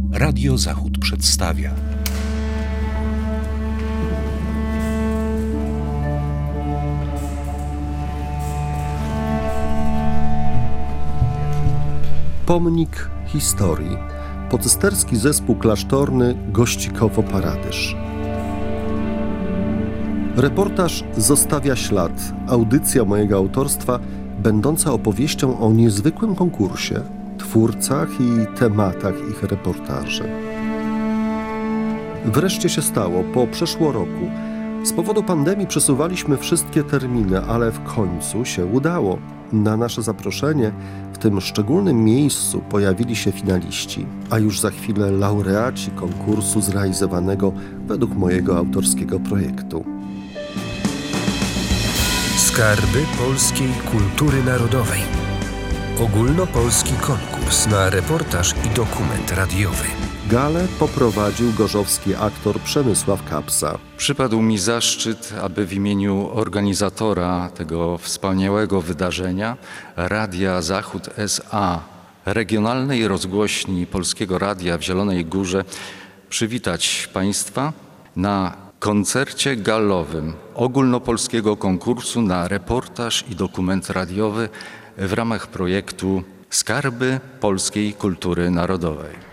Radio Zachód przedstawia. Pomnik historii. Pocysterski zespół klasztorny Gościkowo-Paradyż. Reportaż zostawia ślad. Audycja mojego autorstwa, będąca opowieścią o niezwykłym konkursie, twórcach i tematach ich reportaży. Wreszcie się stało, po przeszło roku. Z powodu pandemii przesuwaliśmy wszystkie terminy, ale w końcu się udało. Na nasze zaproszenie w tym szczególnym miejscu pojawili się finaliści, a już za chwilę laureaci konkursu zrealizowanego według mojego autorskiego projektu. Skarby polskiej kultury narodowej. Ogólnopolski konkurs na reportaż i dokument radiowy. Galę poprowadził gorzowski aktor Przemysław Kapsa. Przypadł mi zaszczyt, aby w imieniu organizatora tego wspaniałego wydarzenia, Radia Zachód S.A., regionalnej rozgłośni Polskiego Radia w Zielonej Górze, przywitać Państwa na koncercie galowym ogólnopolskiego konkursu na reportaż i dokument radiowy w ramach projektu Skarby polskiej kultury narodowej.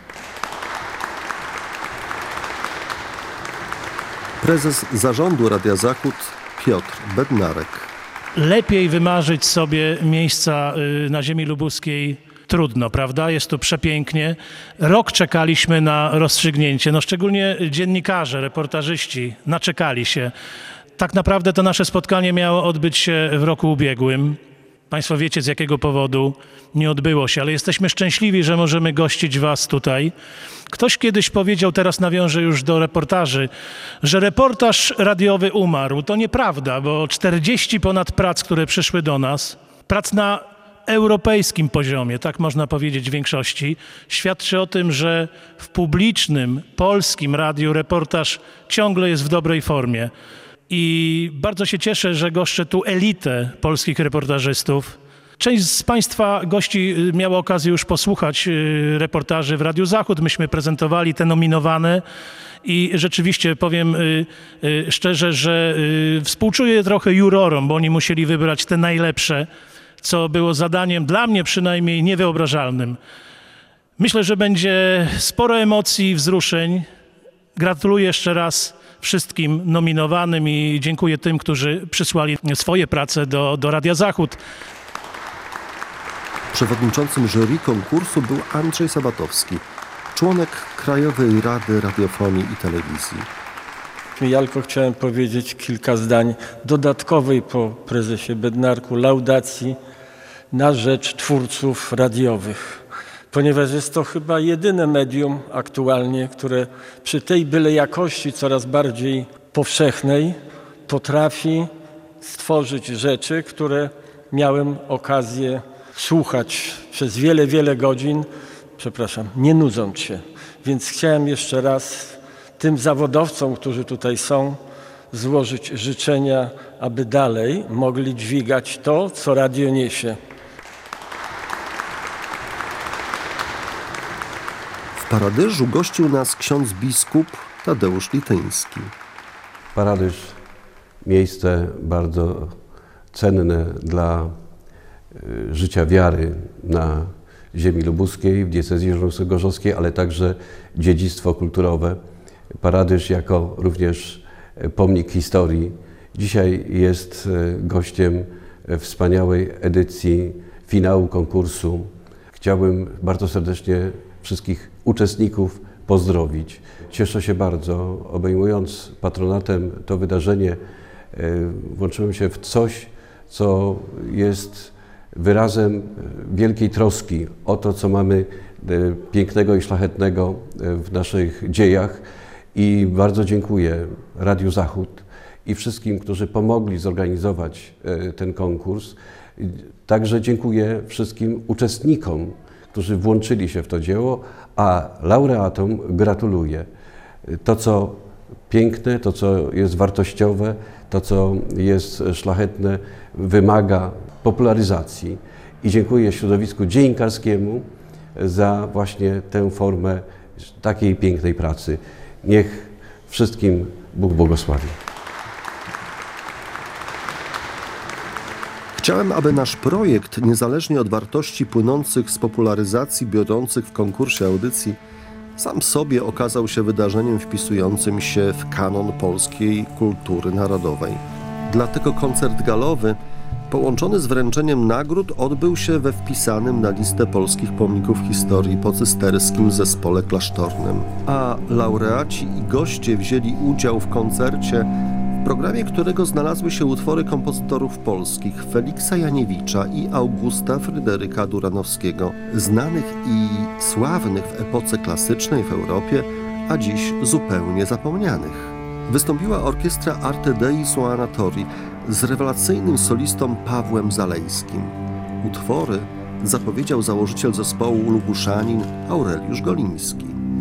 Prezes zarządu Radia Zachód Piotr Bednarek. Lepiej wymarzyć sobie miejsca na ziemi lubuskiej trudno, prawda? Jest tu przepięknie. Rok czekaliśmy na rozstrzygnięcie, szczególnie dziennikarze, reportażyści naczekali się. Tak naprawdę to nasze spotkanie miało odbyć się w roku ubiegłym. Państwo wiecie, z jakiego powodu nie odbyło się, ale jesteśmy szczęśliwi, że możemy gościć Was tutaj. Ktoś kiedyś powiedział, teraz nawiążę już do reportaży, że reportaż radiowy umarł. To nieprawda, bo 40 ponad prac, które przyszły do nas, prac na europejskim poziomie, tak można powiedzieć w większości, świadczy o tym, że w publicznym, polskim radiu reportaż ciągle jest w dobrej formie. I bardzo się cieszę, że goszczę tu elitę polskich reportażystów. Część z Państwa gości miała okazję już posłuchać reportaży w Radiu Zachód. Myśmy prezentowali te nominowane i rzeczywiście powiem szczerze, że współczuję trochę jurorom, bo oni musieli wybrać te najlepsze, co było zadaniem dla mnie przynajmniej niewyobrażalnym. Myślę, że będzie sporo emocji i wzruszeń. Gratuluję jeszcze raz wszystkim nominowanym i dziękuję tym, którzy przysłali swoje prace do Radia Zachód. Przewodniczącym jury konkursu był Andrzej Sabatowski, członek Krajowej Rady Radiofonii i Telewizji. Ja tylko chciałem powiedzieć kilka zdań dodatkowej po prezesie Bednarku laudacji na rzecz twórców radiowych, ponieważ jest to chyba jedyne medium aktualnie, które przy tej byle jakości coraz bardziej powszechnej potrafi stworzyć rzeczy, które miałem okazję słuchać przez wiele, wiele godzin, nie nudząc się. Więc chciałem jeszcze raz tym zawodowcom, którzy tutaj są, złożyć życzenia, aby dalej mogli dźwigać to, co radio niesie. W Paradyżu gościł nas ksiądz biskup Tadeusz Lityński. Paradyż, miejsce bardzo cenne dla życia wiary na ziemi lubuskiej, w diecezji żeromsko-gorzowskiej, ale także dziedzictwo kulturowe. Paradyż jako również pomnik historii. Dzisiaj jest gościem wspaniałej edycji finału konkursu. Chciałbym bardzo serdecznie wszystkich uczestników pozdrowić. Cieszę się bardzo, obejmując patronatem to wydarzenie, włączyłem się w coś, co jest wyrazem wielkiej troski o to, co mamy pięknego i szlachetnego w naszych dziejach. I bardzo dziękuję Radiu Zachód i wszystkim, którzy pomogli zorganizować ten konkurs. Także dziękuję wszystkim uczestnikom, którzy włączyli się w to dzieło, a laureatom gratuluję. To, co piękne, to, co jest wartościowe, to, co jest szlachetne, wymaga popularyzacji. I dziękuję środowisku dziennikarskiemu za właśnie tę formę takiej pięknej pracy. Niech wszystkim Bóg błogosławi. Chciałem, aby nasz projekt, niezależnie od wartości płynących z popularyzacji biorących w konkursie audycji, sam w sobie okazał się wydarzeniem wpisującym się w kanon polskiej kultury narodowej. Dlatego koncert galowy, połączony z wręczeniem nagród, odbył się we wpisanym na listę polskich pomników historii pocysterskim zespole klasztornym. A laureaci i goście wzięli udział w koncercie, w programie którego znalazły się utwory kompozytorów polskich Feliksa Janiewicza i Augusta Fryderyka Duranowskiego, znanych i sławnych w epoce klasycznej w Europie, a dziś zupełnie zapomnianych. Wystąpiła orkiestra Arte Dei Suonatori z rewelacyjnym solistą Pawłem Zalejskim. Utwory zapowiedział założyciel zespołu Luguszanin Aureliusz Goliński.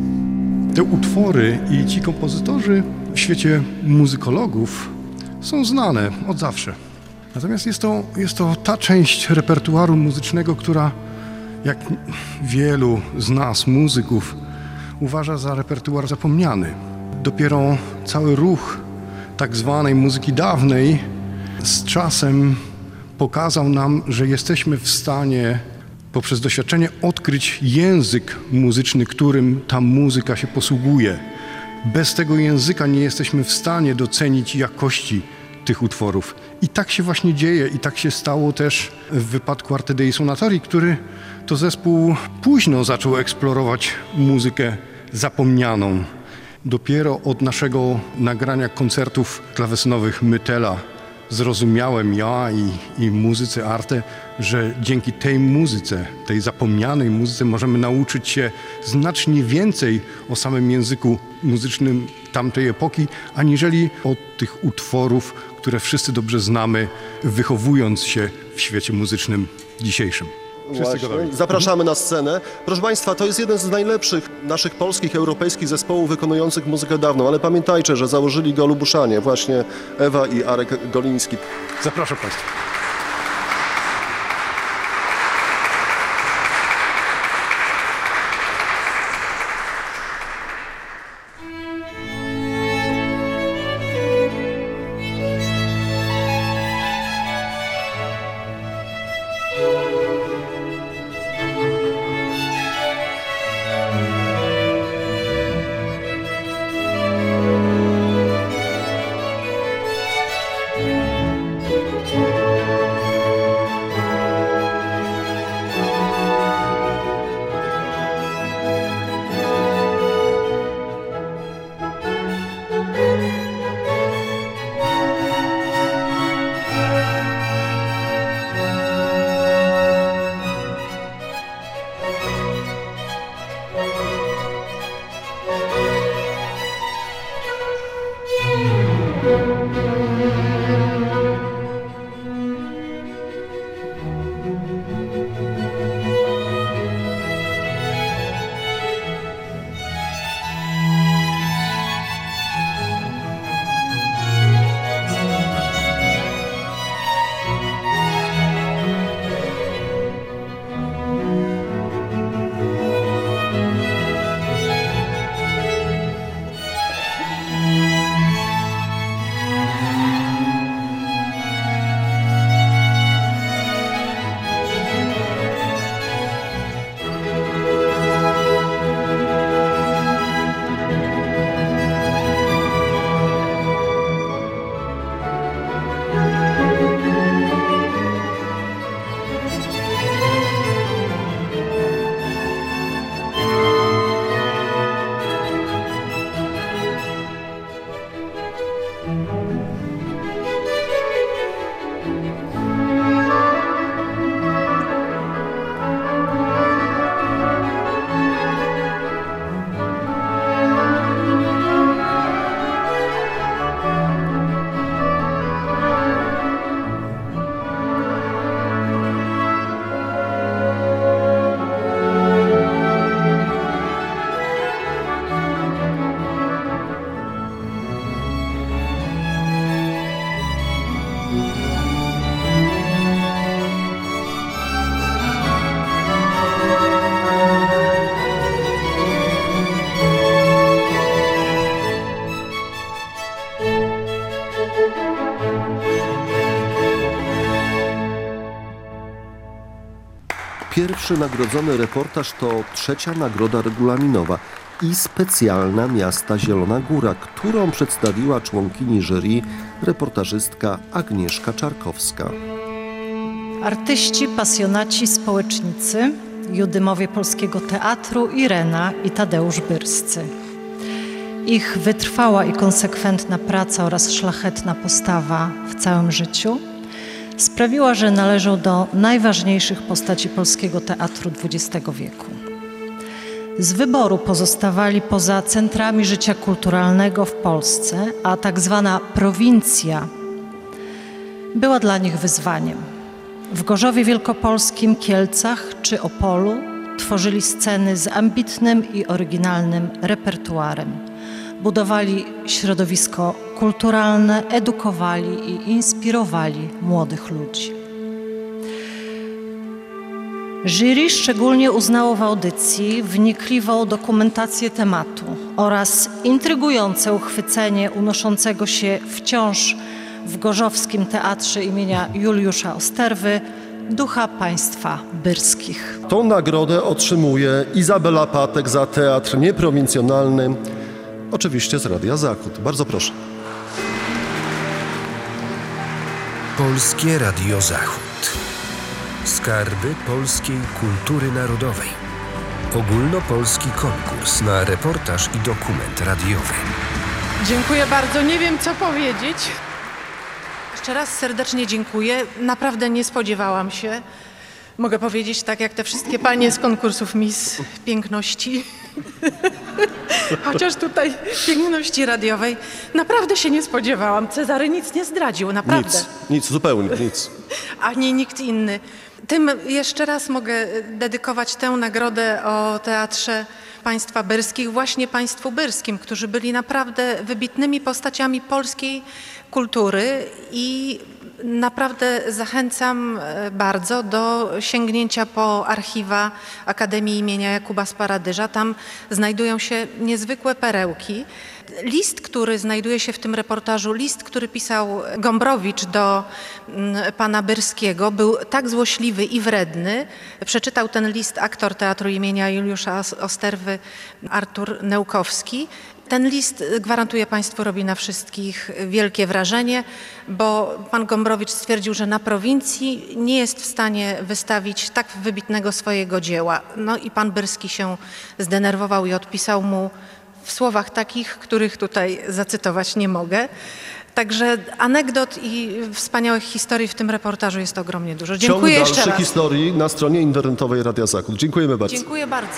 Te utwory i ci kompozytorzy w świecie muzykologów są znane od zawsze. Natomiast jest to ta część repertuaru muzycznego, która, jak wielu z nas, muzyków, uważa za repertuar zapomniany. Dopiero cały ruch tak zwanej muzyki dawnej z czasem pokazał nam, że jesteśmy w stanie poprzez doświadczenie odkryć język muzyczny, którym ta muzyka się posługuje. Bez tego języka nie jesteśmy w stanie docenić jakości tych utworów. I tak się właśnie dzieje i tak się stało też w wypadku Arte Dei Suonatori, który to zespół późno zaczął eksplorować muzykę zapomnianą. Dopiero od naszego nagrania koncertów klawesynowych Mytela zrozumiałem ja i muzycy Arte, że dzięki tej muzyce, tej zapomnianej muzyce możemy nauczyć się znacznie więcej o samym języku muzycznym tamtej epoki, aniżeli od tych utworów, które wszyscy dobrze znamy, wychowując się w świecie muzycznym dzisiejszym. Właśnie. Zapraszamy na scenę. Proszę Państwa, to jest jeden z najlepszych naszych polskich, europejskich zespołów wykonujących muzykę dawną, ale pamiętajcie, że założyli go Lubuszanie, właśnie Ewa i Arek Goliński. Zapraszam Państwa. Najlepszy nagrodzony reportaż to 3. nagroda regulaminowa i specjalna Miasta Zielona Góra, którą przedstawiła członkini jury reportażystka Agnieszka Czarkowska. Artyści, pasjonaci, społecznicy, judymowie polskiego teatru Irena i Tadeusz Byrscy. Ich wytrwała i konsekwentna praca oraz szlachetna postawa w całym życiu sprawiła, że należą do najważniejszych postaci polskiego teatru XX wieku. Z wyboru pozostawali poza centrami życia kulturalnego w Polsce, a tak zwana prowincja była dla nich wyzwaniem. W Gorzowie Wielkopolskim, Kielcach czy Opolu tworzyli sceny z ambitnym i oryginalnym repertuarem. Budowali środowisko kulturalne, edukowali i inspirowali młodych ludzi. Jury szczególnie uznało w audycji wnikliwą dokumentację tematu oraz intrygujące uchwycenie unoszącego się wciąż w Gorzowskim Teatrze imienia Juliusza Osterwy ducha państwa byrskich. Tą nagrodę otrzymuje Izabela Patek za teatr nieprowincjonalny, oczywiście z Radia Zachód. Bardzo proszę. Polskie Radio Zachód. Skarby polskiej kultury narodowej. Ogólnopolski konkurs na reportaż i dokument radiowy. Dziękuję bardzo. Nie wiem, co powiedzieć. Jeszcze raz serdecznie dziękuję. Naprawdę nie spodziewałam się. Mogę powiedzieć tak jak te wszystkie panie z konkursów Miss Piękności. Chociaż tutaj piękności radiowej. Naprawdę się nie spodziewałam. Cezary nic nie zdradził, naprawdę. Nic, zupełnie nic. Ani nikt inny. Tym jeszcze raz mogę dedykować tę nagrodę o Teatrze Państwa Byrskich właśnie państwu byrskim, którzy byli naprawdę wybitnymi postaciami polskiej kultury i naprawdę zachęcam bardzo do sięgnięcia po archiwa Akademii imienia Jakuba Sparadyża. Tam znajdują się niezwykłe perełki. List, który znajduje się w tym reportażu, list, który pisał Gombrowicz do pana Byrskiego, był tak złośliwy i wredny. Przeczytał ten list aktor Teatru imienia Juliusza Osterwy Artur Neukowski. Ten list, gwarantuję państwu, robi na wszystkich wielkie wrażenie, bo pan Gombrowicz stwierdził, że na prowincji nie jest w stanie wystawić tak wybitnego swojego dzieła. No i pan Byrski się zdenerwował i odpisał mu w słowach takich, których tutaj zacytować nie mogę. Także anegdot i wspaniałych historii w tym reportażu jest ogromnie dużo. Dziękuję jeszcze raz. Ciąg dalszych historii na stronie internetowej Radia Zachód. Dziękujemy bardzo. Dziękuję bardzo.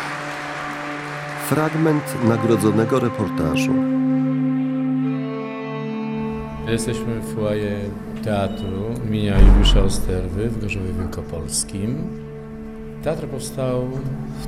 Fragment nagrodzonego reportażu. Jesteśmy w foyer Teatru imienia Juliusza Osterwy w Gorzowie Wielkopolskim. Teatr powstał w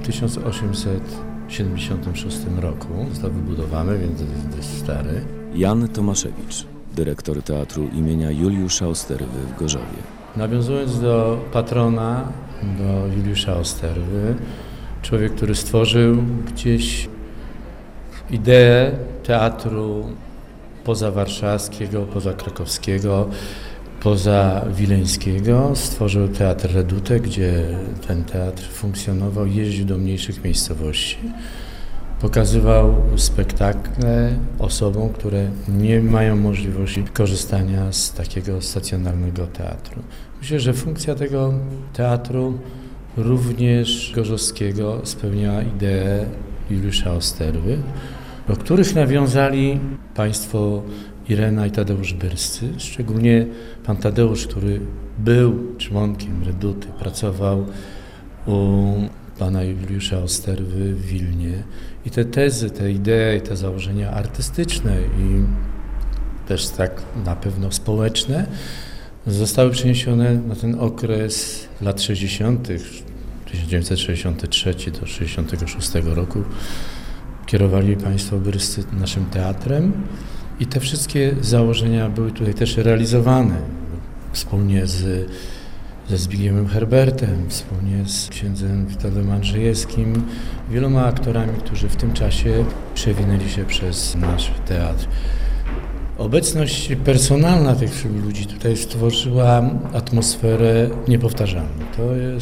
1876 roku. Został wybudowany, więc jest dość stary. Jan Tomaszewicz, dyrektor Teatru imienia Juliusza Osterwy w Gorzowie. Nawiązując do patrona, do Juliusza Osterwy, człowiek, który stworzył gdzieś ideę teatru pozawarszawskiego, pozakrakowskiego, pozawileńskiego. Stworzył teatr Redute, gdzie ten teatr funkcjonował, jeździł do mniejszych miejscowości. Pokazywał spektakle osobom, które nie mają możliwości korzystania z takiego stacjonarnego teatru. Myślę, że funkcja tego teatru również gorzowskiego spełniała ideę Juliusza Osterwy, do których nawiązali państwo Irena i Tadeusz Byrscy, szczególnie pan Tadeusz, który był członkiem Reduty, pracował u pana Juliusza Osterwy w Wilnie i te tezy, te idee, te założenia artystyczne i też tak na pewno społeczne zostały przeniesione na ten okres lat 60., 1963 do 1966 roku. Kierowali państwo Byrscy naszym teatrem i te wszystkie założenia były tutaj też realizowane wspólnie ze Zbigniewem Herbertem, wspólnie z księdzem Witoldem Andrzejewskim, wieloma aktorami, którzy w tym czasie przewinęli się przez nasz teatr. Obecność personalna tych ludzi tutaj stworzyła atmosferę niepowtarzalną. To jest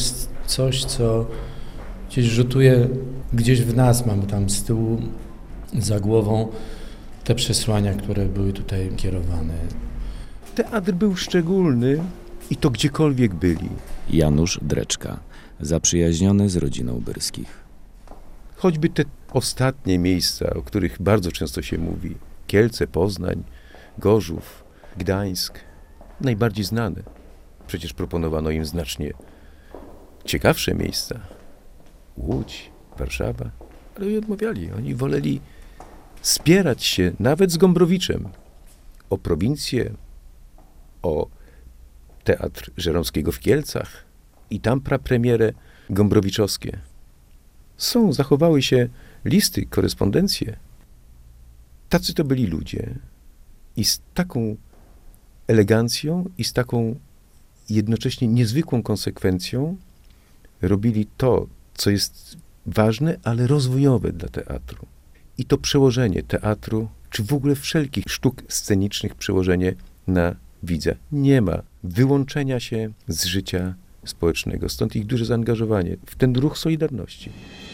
Coś, co gdzieś rzutuje gdzieś w nas, mamy tam z tyłu, za głową te przesłania, które były tutaj kierowane. Teatr był szczególny i to gdziekolwiek byli. Janusz Dreczka, zaprzyjaźniony z rodziną Byrskich. Choćby te ostatnie miejsca, o których bardzo często się mówi, Kielce, Poznań, Gorzów, Gdańsk, najbardziej znane. Przecież proponowano im znacznie ciekawsze miejsca. Łódź, Warszawa, ale oni odmawiali. Oni woleli spierać się nawet z Gombrowiczem o prowincję, o Teatr Żeromskiego w Kielcach i tam prapremierę gombrowiczowskie. Zachowały się listy, korespondencje. Tacy to byli ludzie i z taką elegancją i z taką jednocześnie niezwykłą konsekwencją robili to, co jest ważne, ale rozwojowe dla teatru. I to przełożenie teatru, czy w ogóle wszelkich sztuk scenicznych, przełożenie na widza. Nie ma wyłączenia się z życia społecznego. Stąd ich duże zaangażowanie w ten ruch Solidarności.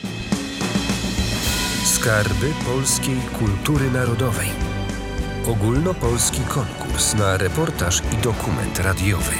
Skarby polskiej kultury narodowej. Ogólnopolski konkurs na reportaż i dokument radiowy.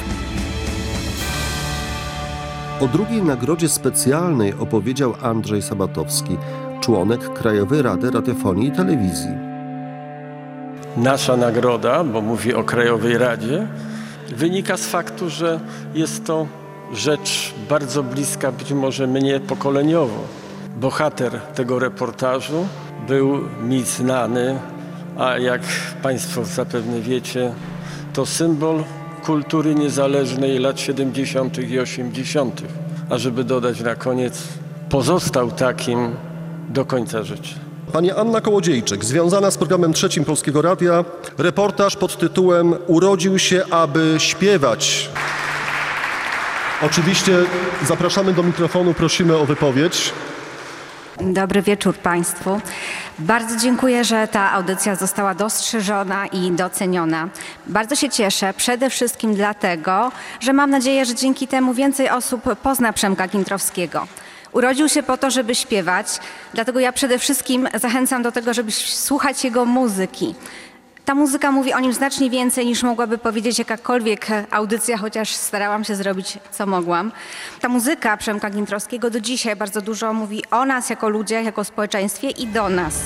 O drugiej nagrodzie specjalnej opowiedział Andrzej Sabatowski, członek Krajowej Rady Radiofonii i Telewizji. Nasza nagroda, bo mówi o Krajowej Radzie, wynika z faktu, że jest to rzecz bardzo bliska być może mnie pokoleniowo. Bohater tego reportażu był mi znany, a jak Państwo zapewne wiecie, to symbol kultury niezależnej lat 70. i 80. A żeby dodać na koniec, pozostał takim do końca życia. Pani Anna Kołodziejczyk, związana z programem Trzecim Polskiego Radia, reportaż pod tytułem „Urodził się, aby śpiewać”. Oczywiście zapraszamy do mikrofonu, prosimy o wypowiedź. Dobry wieczór Państwu. Bardzo dziękuję, że ta audycja została dostrzeżona i doceniona. Bardzo się cieszę, przede wszystkim dlatego, że mam nadzieję, że dzięki temu więcej osób pozna Przemka Gintrowskiego. Urodził się po to, żeby śpiewać, dlatego ja przede wszystkim zachęcam do tego, żeby słuchać jego muzyki. Ta muzyka mówi o nim znacznie więcej niż mogłaby powiedzieć jakakolwiek audycja, chociaż starałam się zrobić co mogłam. Ta muzyka Przemka Gintrowskiego do dzisiaj bardzo dużo mówi o nas jako ludziach, jako społeczeństwie i do nas.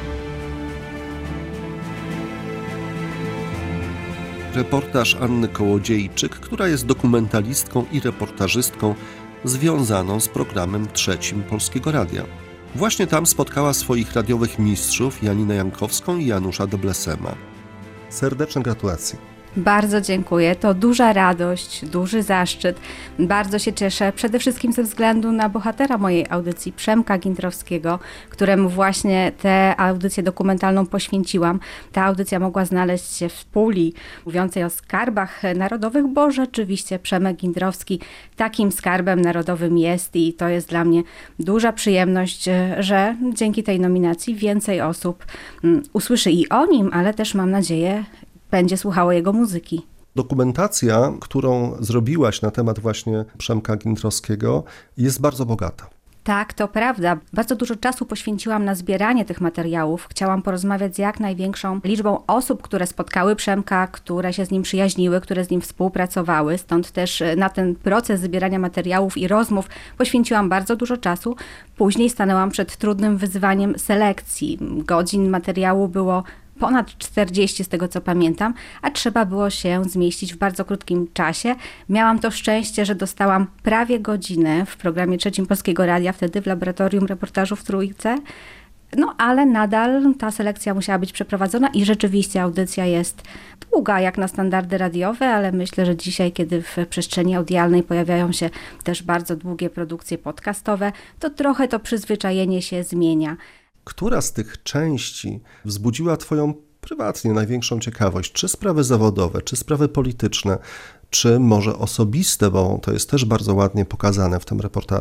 Reportaż Anny Kołodziejczyk, która jest dokumentalistką i reportażystką związaną z programem Trzecim Polskiego Radia. Właśnie tam spotkała swoich radiowych mistrzów Janinę Jankowską i Janusza Deblesema. Serdeczne gratulacje. Bardzo dziękuję. To duża radość, duży zaszczyt. Bardzo się cieszę, przede wszystkim ze względu na bohatera mojej audycji, Przemka Gintrowskiego, któremu właśnie tę audycję dokumentalną poświęciłam. Ta audycja mogła znaleźć się w puli mówiącej o skarbach narodowych, bo rzeczywiście Przemek Gintrowski takim skarbem narodowym jest i to jest dla mnie duża przyjemność, że dzięki tej nominacji więcej osób usłyszy i o nim, ale też mam nadzieję, będzie słuchało jego muzyki. Dokumentacja, którą zrobiłaś na temat właśnie Przemka Gintrowskiego, jest bardzo bogata. Tak, to prawda. Bardzo dużo czasu poświęciłam na zbieranie tych materiałów. Chciałam porozmawiać z jak największą liczbą osób, które spotkały Przemka, które się z nim przyjaźniły, które z nim współpracowały. Stąd też na ten proces zbierania materiałów i rozmów poświęciłam bardzo dużo czasu. Później stanęłam przed trudnym wyzwaniem selekcji. Godzin materiału było ponad 40 z tego co pamiętam, a trzeba było się zmieścić w bardzo krótkim czasie. Miałam to szczęście, że dostałam prawie godzinę w programie Trzecim Polskiego Radia, wtedy w Laboratorium Reportażu w Trójce. No ale nadal ta selekcja musiała być przeprowadzona i rzeczywiście audycja jest długa jak na standardy radiowe, ale myślę, że dzisiaj, kiedy w przestrzeni audialnej pojawiają się też bardzo długie produkcje podcastowe, to trochę to przyzwyczajenie się zmienia. Która z tych części wzbudziła Twoją prywatnie największą ciekawość? Czy sprawy zawodowe, czy sprawy polityczne, czy może osobiste, bo to jest też bardzo ładnie pokazane w tym reportażu?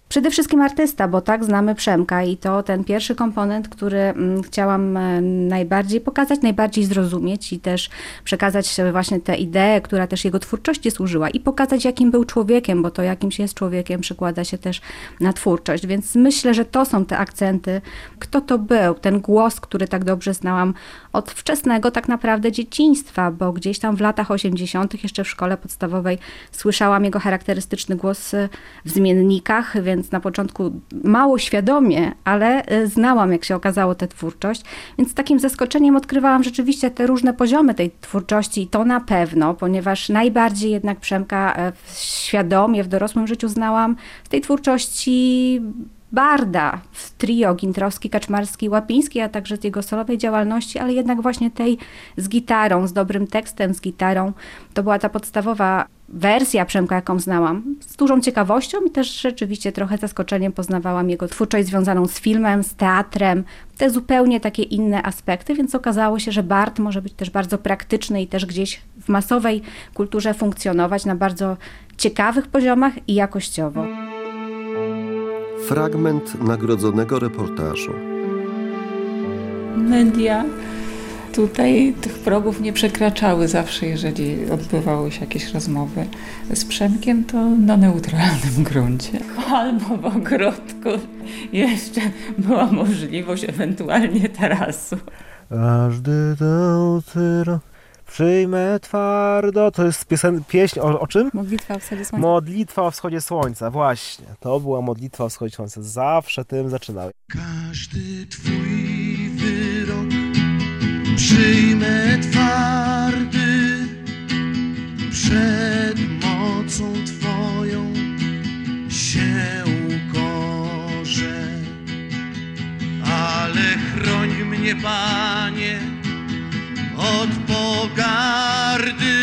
Przede wszystkim artysta, bo tak znamy Przemka i to ten pierwszy komponent, który chciałam najbardziej pokazać, najbardziej zrozumieć i też przekazać właśnie tę ideę, która też jego twórczości służyła i pokazać, jakim był człowiekiem, bo to jakimś jest człowiekiem przekłada się też na twórczość, więc myślę, że to są te akcenty. Kto to był? Ten głos, który tak dobrze znałam od wczesnego tak naprawdę dzieciństwa, bo gdzieś tam w latach 80. jeszcze w szkole podstawowej słyszałam jego charakterystyczny głos w zmiennikach, więc na początku mało świadomie, ale znałam, jak się okazało, tę twórczość, więc z takim zaskoczeniem odkrywałam rzeczywiście te różne poziomy tej twórczości i to na pewno, ponieważ najbardziej jednak Przemka świadomie w dorosłym życiu znałam z tej twórczości barda w trio Gintrowski, Kaczmarski, Łapiński, a także z jego solowej działalności, ale jednak właśnie tej z gitarą, z dobrym tekstem, z gitarą. To była ta podstawowa wersja Przemka, jaką znałam. Z dużą ciekawością i też rzeczywiście trochę zaskoczeniem poznawałam jego twórczość związaną z filmem, z teatrem, te zupełnie takie inne aspekty, więc okazało się, że bard może być też bardzo praktyczny i też gdzieś w masowej kulturze funkcjonować na bardzo ciekawych poziomach i jakościowo. Fragment nagrodzonego reportażu. Media tutaj tych progów nie przekraczały zawsze, jeżeli odbywały się jakieś rozmowy z Przemkiem, to na neutralnym gruncie. Albo w ogródku jeszcze była możliwość ewentualnie tarasu. Każdy to tyro przyjmę twardo. To jest pieśń o czym? Modlitwa o wschodzie słońca. Modlitwa o wschodzie słońca, właśnie. To była modlitwa o wschodzie słońca. Zawsze tym zaczynałem. Każdy twój wyrok przyjmę twardy, przed mocą twoją się ukorzę. Ale chroń mnie, Panie, od pogardy,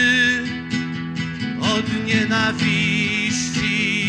od nienawiści,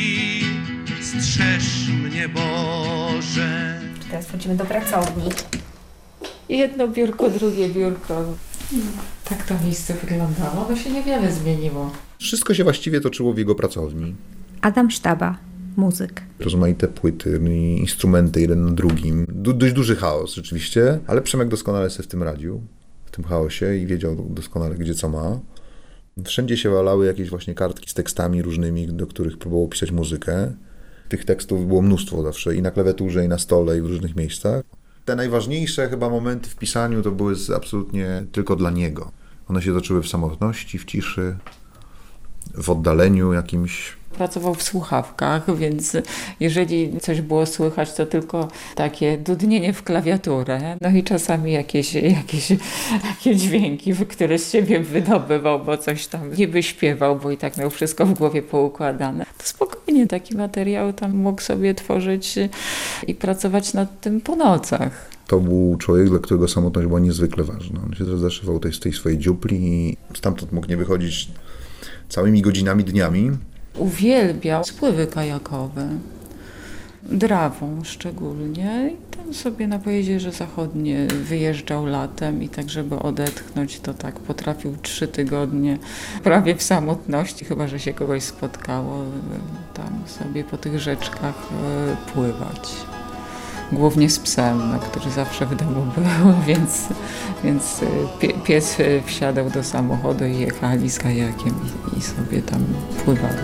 strzeż mnie, Boże. Teraz wchodzimy do pracowni. Jedno biurko, drugie biurko. Tak to miejsce wyglądało, bo się niewiele zmieniło. Wszystko się właściwie toczyło w jego pracowni. Adam Sztaba, muzyk. Rozmaite płyty i instrumenty jeden na drugim. Dość duży chaos rzeczywiście, ale Przemek doskonale sobie w tym radził, w tym chaosie i wiedział doskonale, gdzie co ma. Wszędzie się walały jakieś właśnie kartki z tekstami różnymi, do których próbował pisać muzykę. Tych tekstów było mnóstwo zawsze i na klawiaturze, i na stole, i w różnych miejscach. Te najważniejsze chyba momenty w pisaniu to były absolutnie tylko dla niego. One się toczyły w samotności, w ciszy, w oddaleniu jakimś. Pracował w słuchawkach, więc jeżeli coś było słychać, to tylko takie dudnienie w klawiaturę. No i czasami jakieś dźwięki, które z siebie wydobywał, bo coś tam niby śpiewał, bo i tak miał wszystko w głowie poukładane. To spokojnie taki materiał tam mógł sobie tworzyć i pracować nad tym po nocach. To był człowiek, dla którego samotność była niezwykle ważna. On się zaszywał z tej swojej dziupli i stamtąd mógł nie wychodzić całymi godzinami, dniami. Uwielbiał spływy kajakowe, Drawą szczególnie. I tam sobie na Pojezierze Zachodnie wyjeżdżał latem i tak, żeby odetchnąć, to tak potrafił 3 tygodnie prawie w samotności, chyba że się kogoś spotkało, tam sobie po tych rzeczkach pływać. Głównie z psem, który zawsze w domu był, więc pies wsiadał do samochodu i jechali z kajakiem i sobie tam pływali.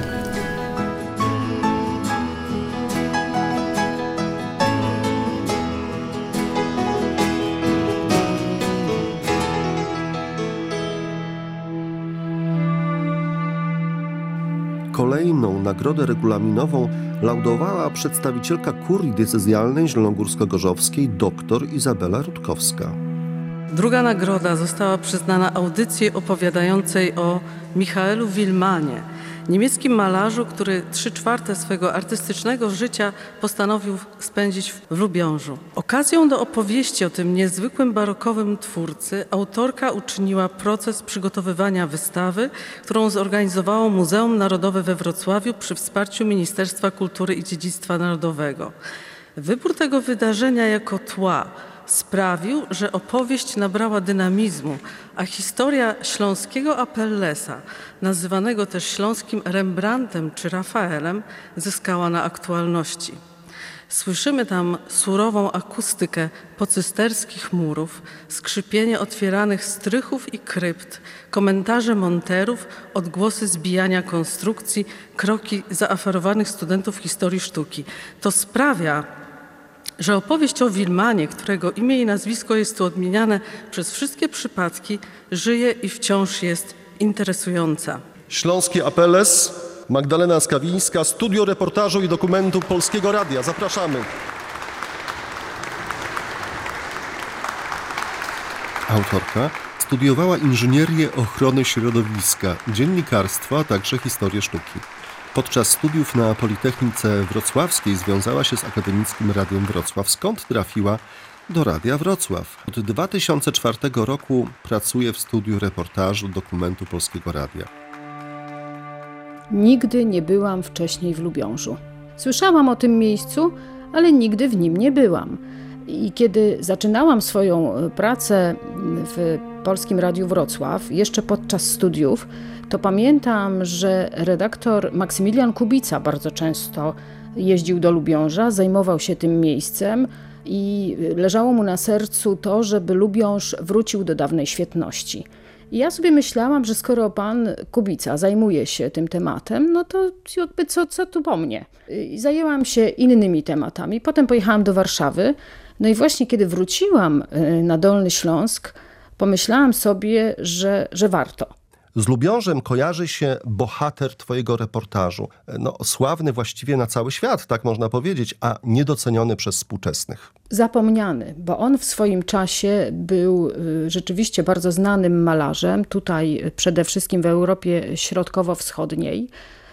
Kolejną nagrodę regulaminową laudowała przedstawicielka kurii diecezjalnej zielonogórsko-gorzowskiej dr Izabela Rutkowska. Druga nagroda została przyznana audycji opowiadającej o Michaelu Wilmanie, niemieckim malarzu, który 3/4 swego artystycznego życia postanowił spędzić w Lubiążu. Okazją do opowieści o tym niezwykłym barokowym twórcy autorka uczyniła proces przygotowywania wystawy, którą zorganizowało Muzeum Narodowe we Wrocławiu przy wsparciu Ministerstwa Kultury i Dziedzictwa Narodowego. Wybór tego wydarzenia jako tła sprawił, że opowieść nabrała dynamizmu, a historia śląskiego Apellesa, nazywanego też śląskim Rembrandtem czy Rafaelem, zyskała na aktualności. Słyszymy tam surową akustykę pocysterskich murów, skrzypienie otwieranych strychów i krypt, komentarze monterów, odgłosy zbijania konstrukcji, kroki zaaferowanych studentów historii sztuki. To sprawia, że opowieść o Wilmanie, którego imię i nazwisko jest tu odmieniane przez wszystkie przypadki, żyje i wciąż jest interesująca. Śląski Apelles, Magdalena Skawińska, Studio Reportażu i Dokumentu Polskiego Radia. Zapraszamy. Autorka studiowała inżynierię ochrony środowiska, dziennikarstwo, a także historię sztuki. Podczas studiów na Politechnice Wrocławskiej związała się z Akademickim Radiem Wrocław, skąd trafiła do Radia Wrocław. Od 2004 roku pracuje w Studiu Reportażu Dokumentu Polskiego Radia. Nigdy nie byłam wcześniej w Lubiążu. Słyszałam o tym miejscu, ale nigdy w nim nie byłam. I kiedy zaczynałam swoją pracę w Polskim Radiu Wrocław, jeszcze podczas studiów, to pamiętam, że redaktor Maksymilian Kubica bardzo często jeździł do Lubiąża, zajmował się tym miejscem i leżało mu na sercu to, żeby Lubiąż wrócił do dawnej świetności. I ja sobie myślałam, że skoro pan Kubica zajmuje się tym tematem, no to jakby co tu po mnie. I zajęłam się innymi tematami. Potem pojechałam do Warszawy. No i właśnie kiedy wróciłam na Dolny Śląsk, pomyślałam sobie, że warto. Z Lubiążem kojarzy się bohater twojego reportażu. No, sławny właściwie na cały świat, tak można powiedzieć, a niedoceniony przez współczesnych. Zapomniany, bo on w swoim czasie był rzeczywiście bardzo znanym malarzem, tutaj przede wszystkim w Europie Środkowo-Wschodniej.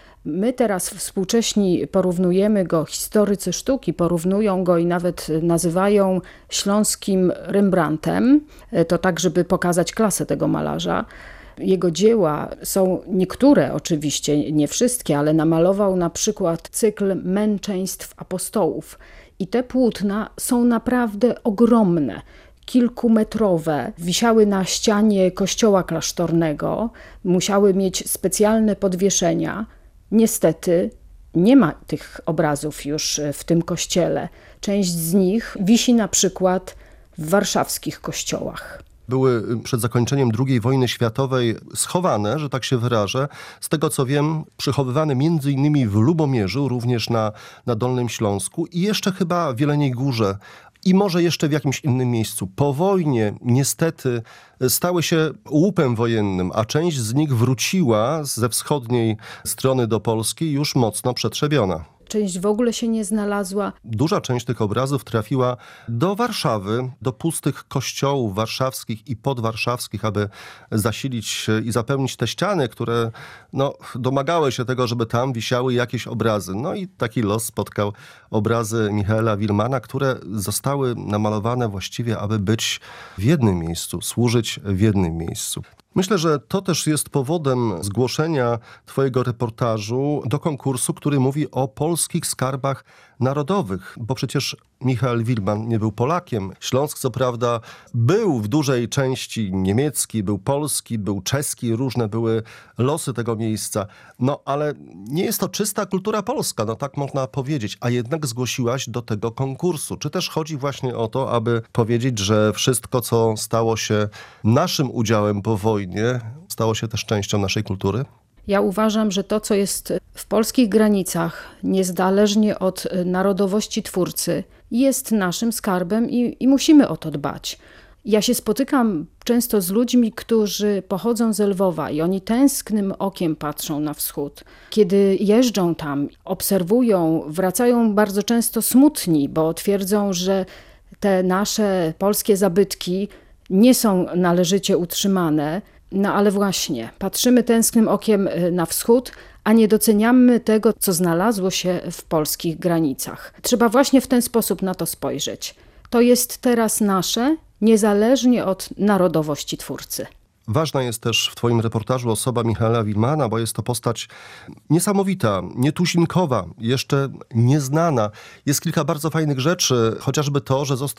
My teraz współcześni porównujemy go, historycy sztuki porównują go i nawet nazywają śląskim Rembrandtem, to tak, żeby pokazać klasę tego malarza. Jego dzieła są niektóre oczywiście, nie wszystkie, ale namalował na przykład cykl Męczeństw Apostołów. I te płótna są naprawdę ogromne, kilkumetrowe. Wisiały na ścianie kościoła klasztornego, musiały mieć specjalne podwieszenia. Niestety nie ma tych obrazów już w tym kościele. Część z nich wisi na przykład w warszawskich kościołach. Były przed zakończeniem II wojny światowej schowane, że tak się wyrażę. Z tego co wiem, przechowywane między innymi w Lubomierzu, również na Dolnym Śląsku i jeszcze chyba w Jeleniej Górze i może jeszcze w jakimś innym miejscu. Po wojnie niestety stały się łupem wojennym, a część z nich wróciła ze wschodniej strony do Polski już mocno przetrzebiona. Część w ogóle się nie znalazła. Duża część tych obrazów trafiła do Warszawy, do pustych kościołów warszawskich i podwarszawskich, aby zasilić i zapełnić te ściany, które domagały się tego, żeby tam wisiały jakieś obrazy. No i taki los spotkał obrazy Michaela Wilmana, które zostały namalowane właściwie, aby być w jednym miejscu, służyć w jednym miejscu. Myślę, że to też jest powodem zgłoszenia twojego reportażu do konkursu, który mówi o polskich skarbach narodowych, bo przecież Michael Wilman nie był Polakiem. Śląsk co prawda był w dużej części niemiecki, był polski, był czeski, różne były losy tego miejsca, ale nie jest to czysta kultura polska, tak można powiedzieć, a jednak zgłosiłaś do tego konkursu. Czy też chodzi właśnie o to, aby powiedzieć, że wszystko, co stało się naszym udziałem po wojnie, stało się też częścią naszej kultury? Ja uważam, że to, co jest w polskich granicach, niezależnie od narodowości twórcy, jest naszym skarbem i musimy o to dbać. Ja się spotykam często z ludźmi, którzy pochodzą z Lwowa i oni tęsknym okiem patrzą na wschód. Kiedy jeżdżą tam, obserwują, wracają bardzo często smutni, bo twierdzą, że te nasze polskie zabytki nie są należycie utrzymane. Ale właśnie, patrzymy tęsknym okiem na wschód, a nie doceniamy tego, co znalazło się w polskich granicach. Trzeba właśnie w ten sposób na to spojrzeć. To jest teraz nasze, niezależnie od narodowości twórcy. Ważna jest też w twoim reportażu osoba Michaela Wilmana, bo jest to postać niesamowita, nietuzinkowa, jeszcze nieznana. Jest kilka bardzo fajnych rzeczy, chociażby to, że został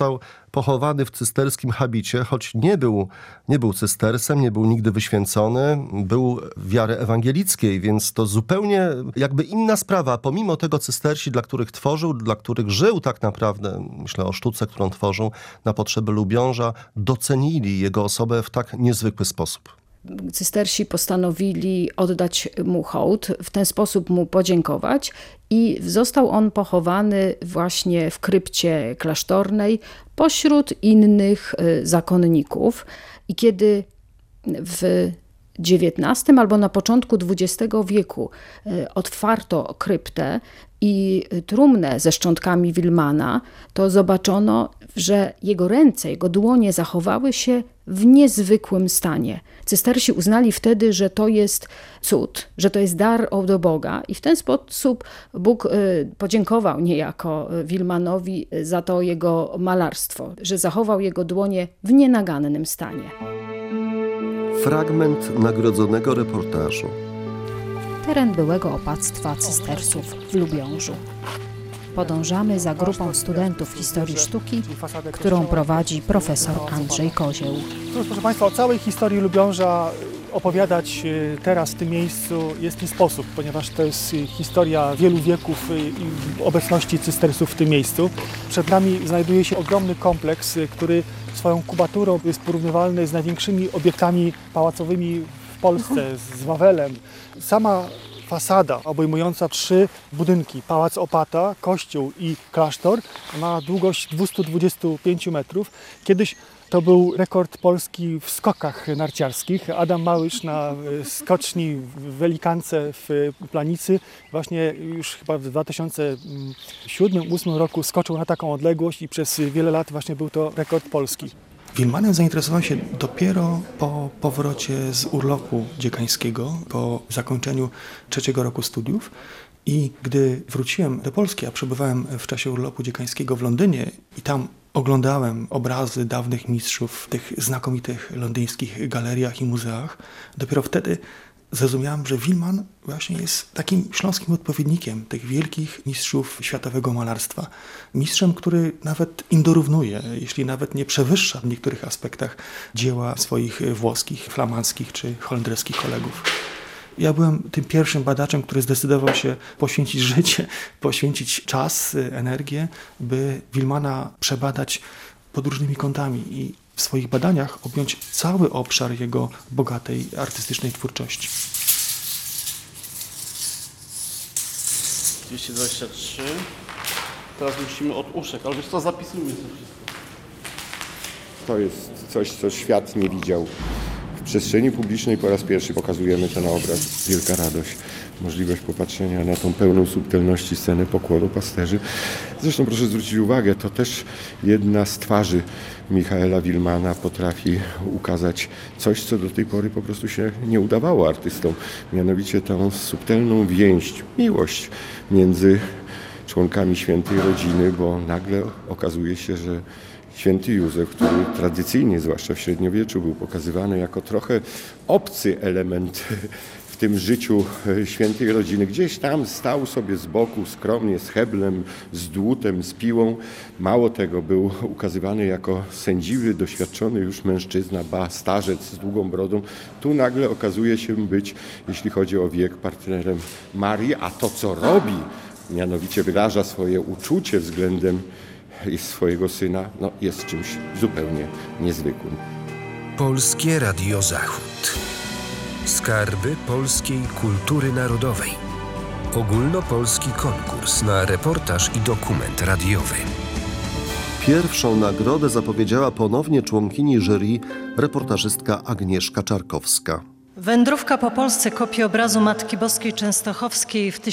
pochowany w cysterskim habicie, choć nie był cystersem, nie był nigdy wyświęcony, był wiary ewangelickiej, więc to zupełnie jakby inna sprawa. Pomimo tego cystersi, dla których tworzył, dla których żył tak naprawdę, myślę o sztuce, którą tworzył na potrzeby Lubiąża, docenili jego osobę w tak niezwykły sposób. Cystersi postanowili oddać mu hołd, w ten sposób mu podziękować i został on pochowany właśnie w krypcie klasztornej pośród innych zakonników. I kiedy w XIX albo na początku XX wieku otwarto kryptę i trumnę ze szczątkami Wilmana, to zobaczono, że jego ręce, jego dłonie zachowały się w niezwykłym stanie. Cystersi uznali wtedy, że to jest cud, że to jest dar od Boga i w ten sposób Bóg podziękował niejako Wilmanowi za to jego malarstwo, że zachował jego dłonie w nienagannym stanie. Fragment nagrodzonego reportażu. Teren byłego opactwa cystersów w Lubiążu. Podążamy za grupą studentów historii sztuki, którą prowadzi profesor Andrzej Kozieł. Proszę Państwa, o całej historii Lubiąża opowiadać teraz w tym miejscu jest nie sposób, ponieważ to jest historia wielu wieków i obecności cystersów w tym miejscu. Przed nami znajduje się ogromny kompleks, który swoją kubaturą jest porównywalny z największymi obiektami pałacowymi w Polsce, z Wawelem. Sama fasada obejmująca 3 budynki, Pałac Opata, Kościół i klasztor, ma długość 225 metrów. Kiedyś to był rekord Polski w skokach narciarskich. Adam Małysz na skoczni w Welikance w Planicy właśnie już chyba w 2007-2008 roku skoczył na taką odległość i przez wiele lat właśnie był to rekord Polski. Wilmanem zainteresowałem się dopiero po powrocie z urlopu dziekańskiego, po zakończeniu 3. roku studiów. I gdy wróciłem do Polski, a przebywałem w czasie urlopu dziekańskiego w Londynie i tam oglądałem obrazy dawnych mistrzów w tych znakomitych londyńskich galeriach i muzeach, dopiero wtedy zrozumiałem, że Wilman właśnie jest takim śląskim odpowiednikiem tych wielkich mistrzów światowego malarstwa. Mistrzem, który nawet im dorównuje, jeśli nawet nie przewyższa w niektórych aspektach dzieła swoich włoskich, flamandzkich czy holenderskich kolegów. Ja byłem tym pierwszym badaczem, który zdecydował się poświęcić życie, poświęcić czas, energię, by Wilmana przebadać pod różnymi kątami i w swoich badaniach objąć cały obszar jego bogatej artystycznej twórczości. 223. Teraz musimy od uszek, ale wiesz co, zapisujmy to wszystko. To jest coś, co świat nie widział. W przestrzeni publicznej po raz pierwszy pokazujemy ten obraz. Wielka radość, możliwość popatrzenia na tą pełną subtelności scenę pokłonu pasterzy. Zresztą proszę zwrócić uwagę, to też jedna z twarzy Michaela Wilmana potrafi ukazać coś, co do tej pory po prostu się nie udawało artystom. Mianowicie tą subtelną więź, miłość między członkami świętej rodziny, bo nagle okazuje się, że święty Józef, który tradycyjnie, zwłaszcza w średniowieczu, był pokazywany jako trochę obcy element w tym życiu świętej rodziny. Gdzieś tam stał sobie z boku, skromnie, z heblem, z dłutem, z piłą. Mało tego, był ukazywany jako sędziwy, doświadczony już mężczyzna, starzec z długą brodą. Tu nagle okazuje się być, jeśli chodzi o wiek, partnerem Marii, a to, co robi, mianowicie wyraża swoje uczucie względem swojego syna, jest czymś zupełnie niezwykłym. Polskie Radio Zachód. Skarby polskiej kultury narodowej. Ogólnopolski konkurs na reportaż i dokument radiowy. Pierwszą nagrodę zapowiedziała ponownie członkini jury reportażystka Agnieszka Czarkowska. Wędrówka po Polsce kopii obrazu Matki Boskiej Częstochowskiej w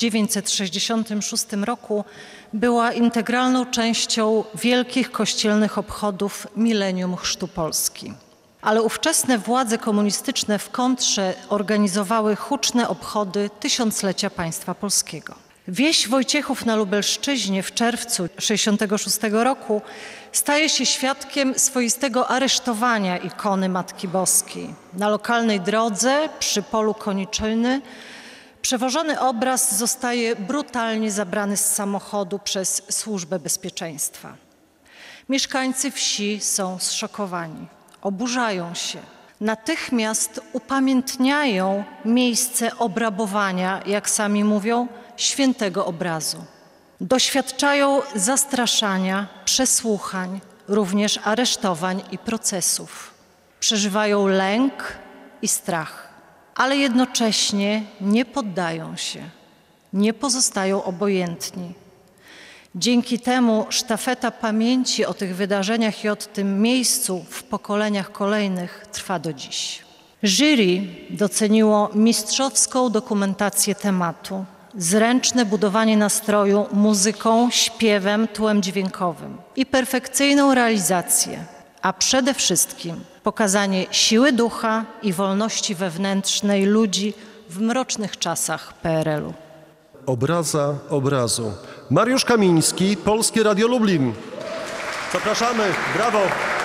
1966 roku była integralną częścią wielkich kościelnych obchodów milenium Chrztu Polski. Ale ówczesne władze komunistyczne w kontrze organizowały huczne obchody tysiąclecia państwa polskiego. Wieś Wojciechów na Lubelszczyźnie w czerwcu 1966 roku staje się świadkiem swoistego aresztowania ikony Matki Boskiej. Na lokalnej drodze przy polu Koniczyny przewożony obraz zostaje brutalnie zabrany z samochodu przez Służbę Bezpieczeństwa. Mieszkańcy wsi są zszokowani, oburzają się. Natychmiast upamiętniają miejsce obrabowania, jak sami mówią, świętego obrazu. Doświadczają zastraszania, przesłuchań, również aresztowań i procesów. Przeżywają lęk i strach, ale jednocześnie nie poddają się, nie pozostają obojętni. Dzięki temu sztafeta pamięci o tych wydarzeniach i o tym miejscu w pokoleniach kolejnych trwa do dziś. Jury doceniło mistrzowską dokumentację tematu, zręczne budowanie nastroju muzyką, śpiewem, tłem dźwiękowym i perfekcyjną realizację, a przede wszystkim pokazanie siły ducha i wolności wewnętrznej ludzi w mrocznych czasach PRL-u. Obraza obrazu. Mariusz Kamiński, Polskie Radio Lublin. Zapraszamy, brawo.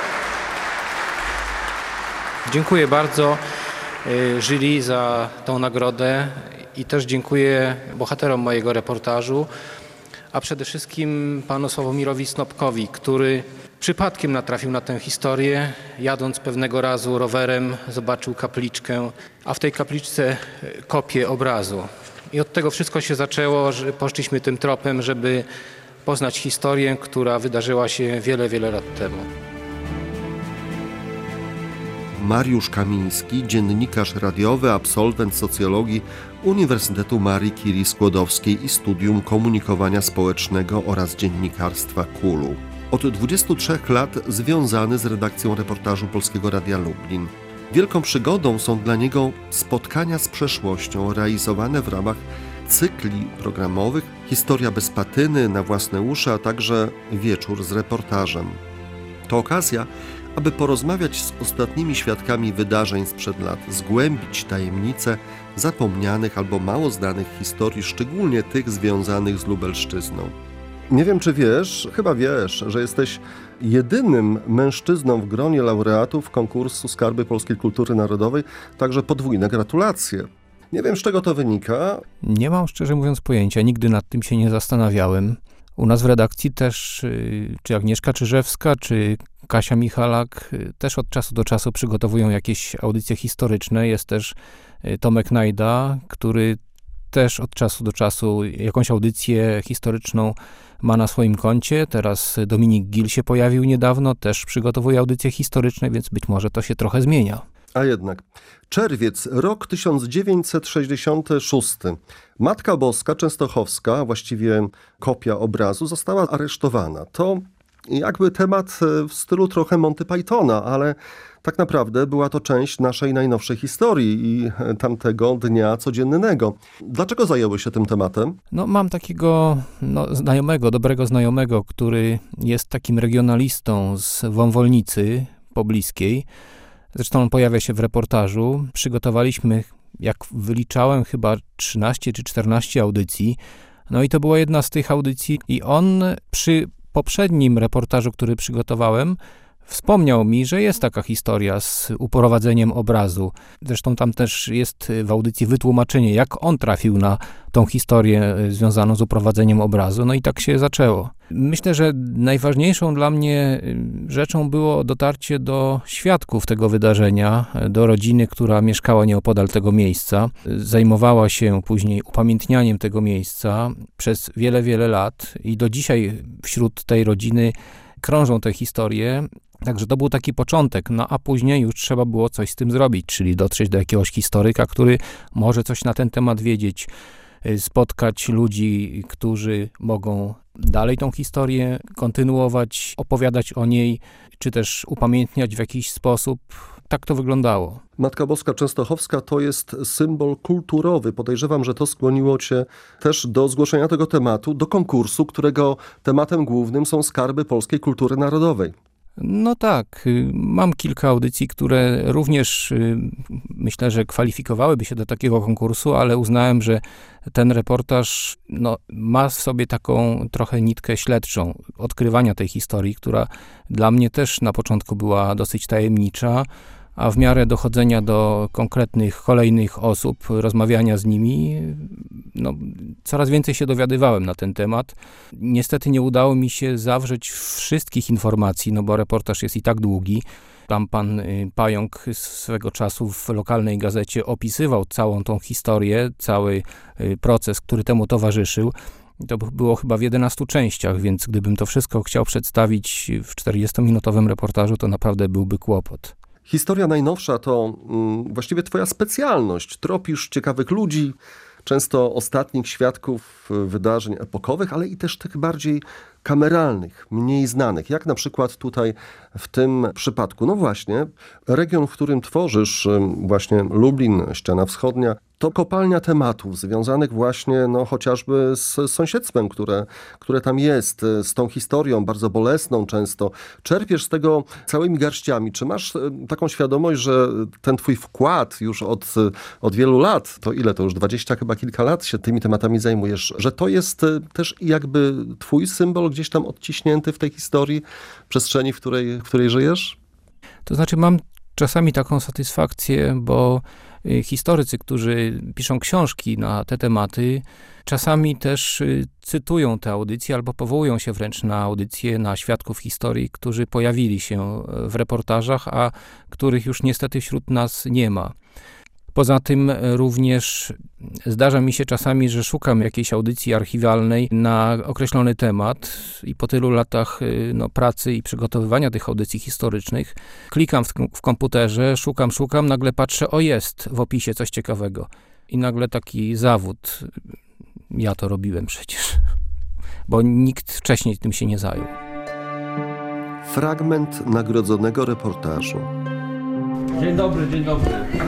Dziękuję bardzo jury za tą nagrodę i też dziękuję bohaterom mojego reportażu, a przede wszystkim panu Sławomirowi Snopkowi, który przypadkiem natrafił na tę historię. Jadąc pewnego razu rowerem zobaczył kapliczkę, a w tej kapliczce kopię obrazu. I od tego wszystko się zaczęło, że poszliśmy tym tropem, żeby poznać historię, która wydarzyła się wiele, wiele lat temu. Mariusz Kamiński, dziennikarz radiowy, absolwent socjologii Uniwersytetu Marii Curie Skłodowskiej i Studium Komunikowania Społecznego oraz Dziennikarstwa KUL-u. Od 23 lat związany z redakcją reportażu Polskiego Radia Lublin. Wielką przygodą są dla niego spotkania z przeszłością realizowane w ramach cykli programowych Historia bez patyny, Na własne uszy, a także Wieczór z reportażem. To okazja, aby porozmawiać z ostatnimi świadkami wydarzeń sprzed lat, zgłębić tajemnice zapomnianych albo mało znanych historii, szczególnie tych związanych z Lubelszczyzną. Nie wiem, czy wiesz, chyba wiesz, że jesteś jedynym mężczyzną w gronie laureatów konkursu Skarby Polskiej Kultury Narodowej, także podwójne gratulacje. Nie wiem, z czego to wynika. Nie mam, szczerze mówiąc, pojęcia. Nigdy nad tym się nie zastanawiałem. U nas w redakcji też, czy Agnieszka Czyżewska, czy Kasia Michalak też od czasu do czasu przygotowują jakieś audycje historyczne. Jest też Tomek Najda, który też od czasu do czasu jakąś audycję historyczną ma na swoim koncie. Teraz Dominik Gil się pojawił niedawno, też przygotowuje audycje historyczne, więc być może to się trochę zmienia. A jednak. Czerwiec, rok 1966. Matka Boska Częstochowska, a właściwie kopia obrazu, została aresztowana. To jakby temat w stylu trochę Monty Pythona, ale tak naprawdę była to część naszej najnowszej historii i tamtego dnia codziennego. Dlaczego zajęły się tym tematem? No, mam takiego znajomego, dobrego znajomego, który jest takim regionalistą z Wąwolnicy pobliskiej. Zresztą on pojawia się w reportażu. Przygotowaliśmy, jak wyliczałem, chyba 13 czy 14 audycji. No i to była jedna z tych audycji i on przy poprzednim reportażu, który przygotowałem, wspomniał mi, że jest taka historia z uprowadzeniem obrazu. Zresztą tam też jest w audycji wytłumaczenie, jak on trafił na tą historię związaną z uprowadzeniem obrazu. No i tak się zaczęło. Myślę, że najważniejszą dla mnie rzeczą było dotarcie do świadków tego wydarzenia, do rodziny, która mieszkała nieopodal tego miejsca. Zajmowała się później upamiętnianiem tego miejsca przez wiele, wiele lat i do dzisiaj wśród tej rodziny krążą te historie. Także to był taki początek, no a później już trzeba było coś z tym zrobić, czyli dotrzeć do jakiegoś historyka, który może coś na ten temat wiedzieć, spotkać ludzi, którzy mogą dalej tą historię kontynuować, opowiadać o niej, czy też upamiętniać w jakiś sposób. Tak to wyglądało. Matka Boska Częstochowska to jest symbol kulturowy. Podejrzewam, że to skłoniło cię też do zgłoszenia tego tematu, do konkursu, którego tematem głównym są skarby polskiej kultury narodowej. No tak, mam kilka audycji, które również myślę, że kwalifikowałyby się do takiego konkursu, ale uznałem, że ten reportaż ma w sobie taką trochę nitkę śledczą odkrywania tej historii, która dla mnie też na początku była dosyć tajemnicza, a w miarę dochodzenia do konkretnych, kolejnych osób, rozmawiania z nimi, coraz więcej się dowiadywałem na ten temat. Niestety nie udało mi się zawrzeć wszystkich informacji, bo reportaż jest i tak długi. Tam pan Pająk swego czasu w lokalnej gazecie opisywał całą tą historię, cały proces, który temu towarzyszył. To było chyba w 11 częściach, więc gdybym to wszystko chciał przedstawić w 40-minutowym reportażu, to naprawdę byłby kłopot. Historia najnowsza to właściwie twoja specjalność. Tropisz ciekawych ludzi, często ostatnich świadków wydarzeń epokowych, ale i też tych bardziej kameralnych, mniej znanych, jak na przykład tutaj w tym przypadku. No właśnie, region, w którym tworzysz, właśnie Lublin, ściana wschodnia, to kopalnia tematów związanych właśnie chociażby z sąsiedztwem, które tam jest, z tą historią bardzo bolesną często. Czerpiesz z tego całymi garściami. Czy masz taką świadomość, że ten twój wkład już od wielu lat, to ile to już 20 chyba kilka lat się tymi tematami zajmujesz, że to jest też jakby twój symbol gdzieś tam odciśnięty w tej historii, przestrzeni, w której żyjesz? To znaczy mam czasami taką satysfakcję, bo historycy, którzy piszą książki na te tematy, czasami też cytują te audycje albo powołują się wręcz na audycje, na świadków historii, którzy pojawili się w reportażach, a których już niestety wśród nas nie ma. Poza tym również zdarza mi się czasami, że szukam jakiejś audycji archiwalnej na określony temat i po tylu latach pracy i przygotowywania tych audycji historycznych klikam w komputerze, szukam, nagle patrzę, jest w opisie coś ciekawego. I nagle taki zawód, ja to robiłem przecież, bo nikt wcześniej tym się nie zajął. Fragment nagrodzonego reportażu. Dzień dobry. Dzień dobry.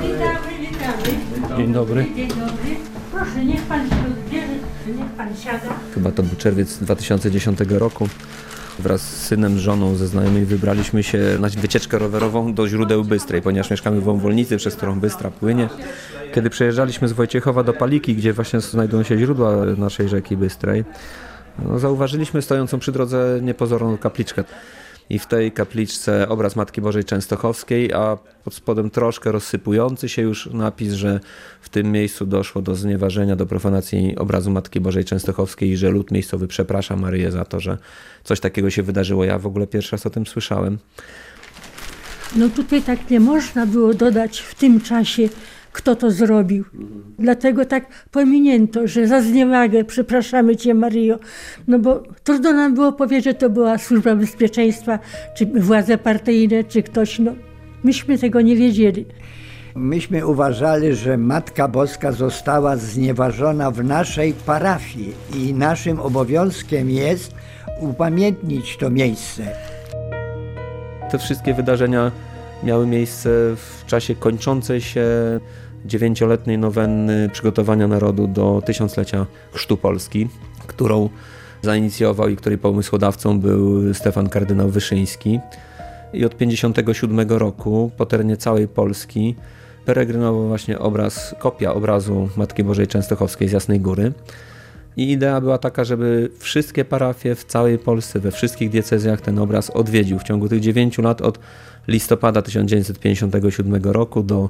Dzień dobry. Proszę, niech pan się rozbierze, niech pan siada. Chyba to był czerwiec 2010 roku. Wraz z synem, żoną, ze znajomymi wybraliśmy się na wycieczkę rowerową do źródeł Bystrej, ponieważ mieszkamy w Wąwolnicy, przez którą Bystra płynie. Kiedy przejeżdżaliśmy z Wojciechowa do Paliki, gdzie właśnie znajdują się źródła naszej rzeki Bystrej, zauważyliśmy stojącą przy drodze niepozorną kapliczkę. I w tej kapliczce obraz Matki Bożej Częstochowskiej, a pod spodem troszkę rozsypujący się już napis, że w tym miejscu doszło do znieważenia, do profanacji obrazu Matki Bożej Częstochowskiej i że lud miejscowy przeprasza Maryję za to, że coś takiego się wydarzyło. Ja w ogóle pierwszy raz o tym słyszałem. Tutaj tak nie można było dodać w tym czasie, kto to zrobił. Dlatego tak pominięto, że za zniewagę przepraszamy Cię, Maryjo. Bo trudno nam było powiedzieć, że to była Służba Bezpieczeństwa, czy władze partyjne, czy ktoś. Myśmy tego nie wiedzieli. Myśmy uważali, że Matka Boska została znieważona w naszej parafii i naszym obowiązkiem jest upamiętnić to miejsce. Te wszystkie wydarzenia miały miejsce w czasie kończącej się 9-letniej nowenny przygotowania narodu do 1000-lecia Chrztu Polski, którą zainicjował i której pomysłodawcą był Stefan kardynał Wyszyński. I od 1957 roku po terenie całej Polski peregrynował właśnie kopia obrazu Matki Bożej Częstochowskiej z Jasnej Góry. I idea była taka, żeby wszystkie parafie w całej Polsce, we wszystkich diecezjach ten obraz odwiedził w ciągu tych 9 lat od listopada 1957 roku do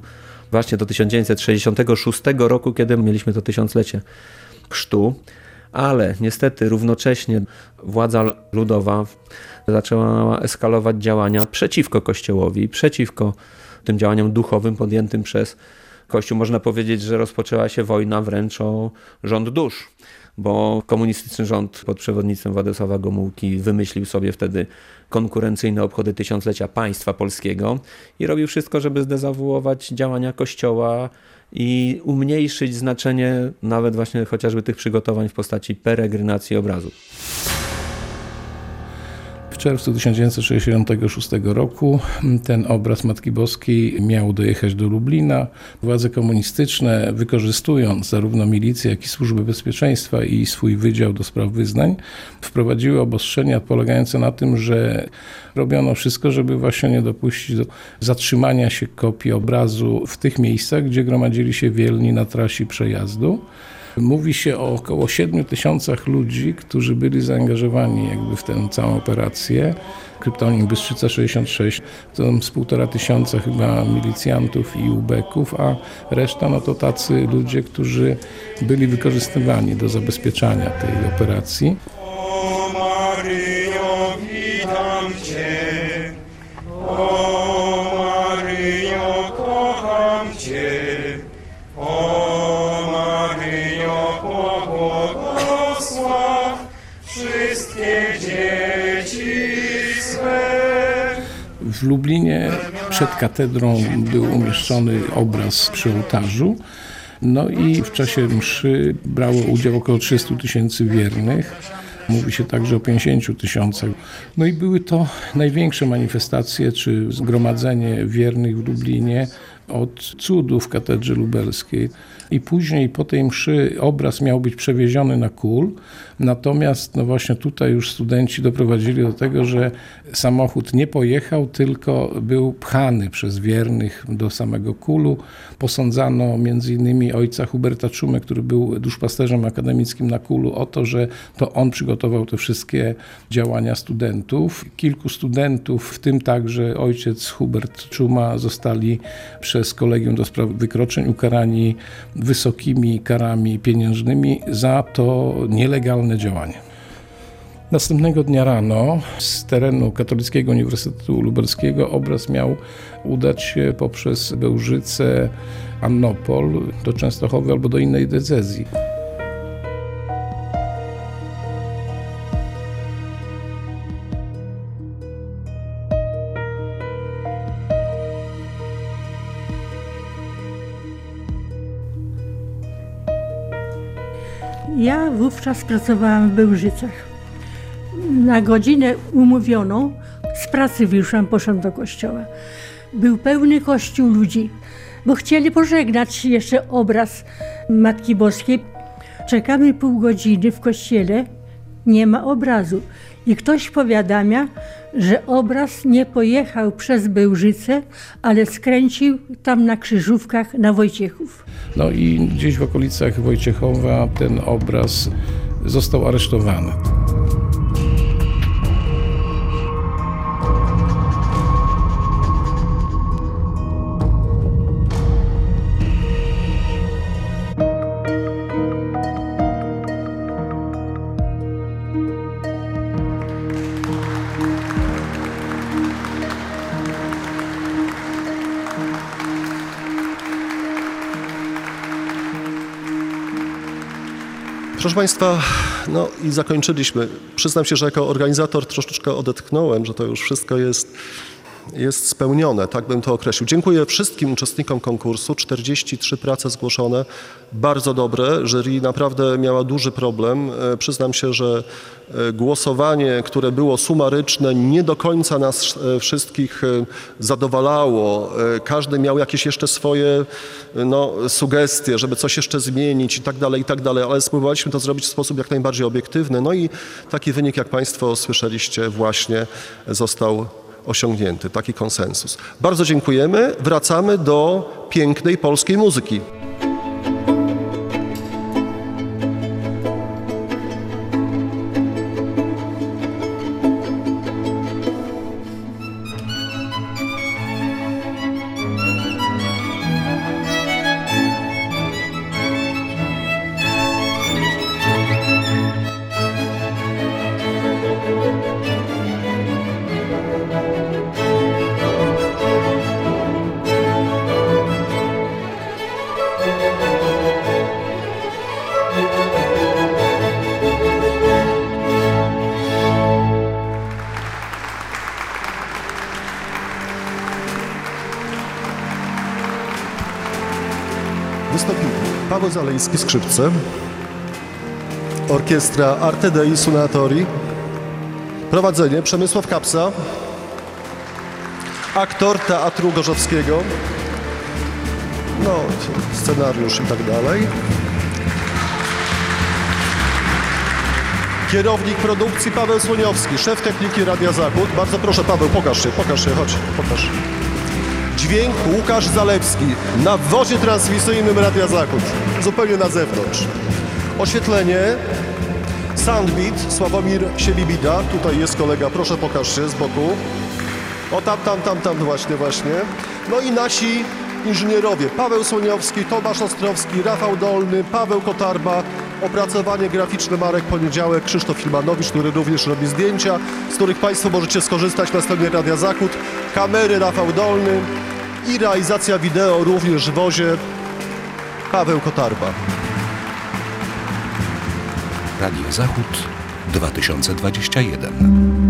1966 roku, kiedy mieliśmy to 1000-lecie chrztu. Ale niestety równocześnie władza ludowa zaczęła eskalować działania przeciwko Kościołowi, przeciwko tym działaniom duchowym podjętym przez Kościół. Można powiedzieć, że rozpoczęła się wojna wręcz o rząd dusz, bo komunistyczny rząd pod przewodnictwem Władysława Gomułki wymyślił sobie wtedy konkurencyjne obchody 1000-lecia państwa polskiego i robił wszystko, żeby zdezawuować działania Kościoła i umniejszyć znaczenie nawet właśnie chociażby tych przygotowań w postaci peregrynacji obrazu. W czerwcu 1966 roku ten obraz Matki Boskiej miał dojechać do Lublina. Władze komunistyczne, wykorzystując zarówno milicję, jak i służby bezpieczeństwa i swój wydział do spraw wyznań, wprowadziły obostrzenia polegające na tym, że robiono wszystko, żeby właśnie nie dopuścić do zatrzymania się kopii obrazu w tych miejscach, gdzie gromadzili się wierni na trasie przejazdu. Mówi się o około 7 000 ludzi, którzy byli zaangażowani jakby w tę całą operację. Kryptonim Bystrzyca 66, to z 1500 chyba milicjantów i ubeków, a reszta no to tacy ludzie, którzy byli wykorzystywani do zabezpieczania tej operacji. O Maryjo, witam Cię, o Maryjo, kocham Cię, o Maryjo, pobłogosław wszystkie dzieci swe. W Lublinie przed katedrą był umieszczony obraz przy ołtarzu. No i w czasie mszy brało udział około 300 000 wiernych. Mówi się także o 50 000. No i były to największe manifestacje czy zgromadzenie wiernych w Lublinie od cudu w katedrze lubelskiej. I później po tej mszy obraz miał być przewieziony na Kól. Natomiast no właśnie tutaj już studenci doprowadzili do tego, że samochód nie pojechał, tylko był pchany przez wiernych do samego Kólu. Posądzano m.in. ojca Huberta Czumę, który był duszpasterzem akademickim na Kólu, o to, że to on przygotował te wszystkie działania studentów. Kilku studentów, w tym także ojciec Hubert Czuma, zostali przez Kolegium do Spraw Wykroczeń ukarani wysokimi karami pieniężnymi za to nielegalne działanie. Następnego dnia rano z terenu Katolickiego Uniwersytetu Lubelskiego obraz miał udać się poprzez Bełżyce, Annopol do Częstochowy albo do innej diecezji. Ja wówczas pracowałam w Bełżycach. Na godzinę umówioną z pracy wyszłam, poszłam do kościoła. Był pełny kościół ludzi, bo chcieli pożegnać jeszcze obraz Matki Boskiej. Czekamy pół godziny w kościele, nie ma obrazu. I ktoś powiadamia, że obraz nie pojechał przez Bełżyce, ale skręcił tam na Krzyżówkach na Wojciechów. No i gdzieś w okolicach Wojciechowa ten obraz został aresztowany. Proszę Państwa, no i zakończyliśmy. Przyznam się, że jako organizator troszeczkę odetchnąłem, że to już wszystko jest spełnione, tak bym to określił. Dziękuję wszystkim uczestnikom konkursu, 43 prace zgłoszone, bardzo dobre. Jury naprawdę miała duży problem. Przyznam się, że głosowanie, które było sumaryczne, nie do końca nas wszystkich zadowalało. Każdy miał jakieś jeszcze swoje sugestie, żeby coś jeszcze zmienić i tak dalej, ale spróbowaliśmy to zrobić w sposób jak najbardziej obiektywny. No i taki wynik, jak Państwo słyszeliście, właśnie został osiągnięty, taki konsensus. Bardzo dziękujemy. Wracamy do pięknej polskiej muzyki. Wystąpili Paweł Zalejski, skrzypce, orkiestra Arte Dei Suonatori, prowadzenie Przemysław Kapsa, aktor Teatru Gorzowskiego, scenariusz i tak dalej. Kierownik produkcji Paweł Słoniowski, szef techniki Radia Zachód. Bardzo proszę, Paweł, pokaż się, chodź, pokaż. Dźwięk Łukasz Zalewski na wozie transmisyjnym Radia Zachód, zupełnie na zewnątrz. Oświetlenie, Soundbeat, Sławomir Sielibida. Tutaj jest kolega, proszę pokaż się z boku. O tam, właśnie. No i nasi inżynierowie, Paweł Słoniowski, Tomasz Ostrowski, Rafał Dolny, Paweł Kotarba, opracowanie graficzne Marek Poniedziałek, Krzysztof Filmanowicz, który również robi zdjęcia, z których Państwo możecie skorzystać na stronie Radia Zachód, kamery Rafał Dolny i realizacja wideo również w wozie Paweł Kotarba. Radio Zachód 2021.